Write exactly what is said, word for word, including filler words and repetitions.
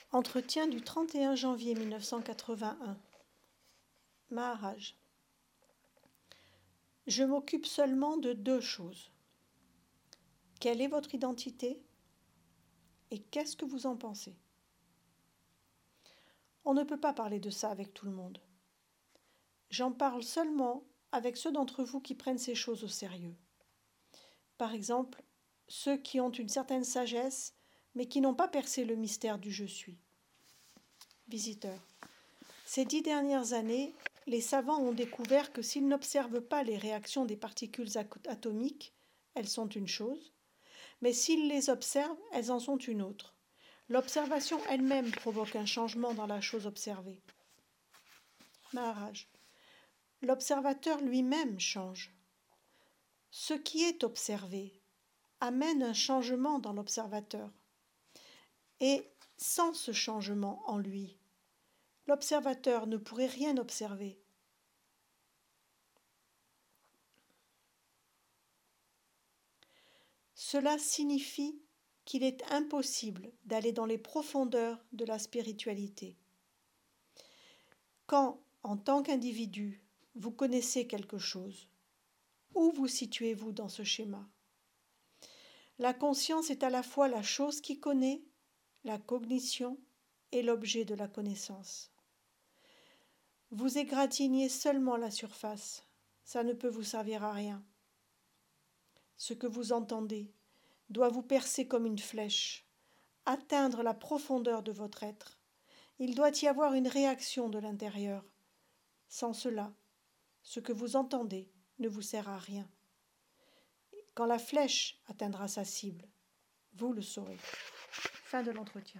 Entretien du trente et un janvier mille neuf cent quatre-vingt-un. Maharaj. Je m'occupe seulement de deux choses. Quelle est votre identité? Et qu'est-ce que vous en pensez? On ne peut pas parler de ça avec tout le monde. J'en parle seulement avec ceux d'entre vous qui prennent ces choses au sérieux. Par exemple, ceux qui ont une certaine sagesse, mais qui n'ont pas percé le mystère du « je suis ». Visiteur. Ces dix dernières années, les savants ont découvert que s'ils n'observent pas les réactions des particules atomiques, elles sont une chose, mais s'ils les observent, elles en sont une autre. L'observation elle-même provoque un changement dans la chose observée. Maharaj. L'observateur lui-même change. Ce qui est observé amène un changement dans l'observateur. Et sans ce changement en lui, l'observateur ne pourrait rien observer. Cela signifie qu'il est impossible d'aller dans les profondeurs de la spiritualité. Quand, en tant qu'individu, vous connaissez quelque chose, où vous situez-vous dans ce schéma? La conscience est à la fois la chose qui connaît, la cognition et l'objet de la connaissance. Vous égratignez seulement la surface, ça ne peut vous servir à rien. Ce que vous entendez doit vous percer comme une flèche, atteindre la profondeur de votre être. Il doit y avoir une réaction de l'intérieur. Sans cela, ce que vous entendez ne vous sert à rien. Quand la flèche atteindra sa cible, vous le saurez. Fin de l'entretien.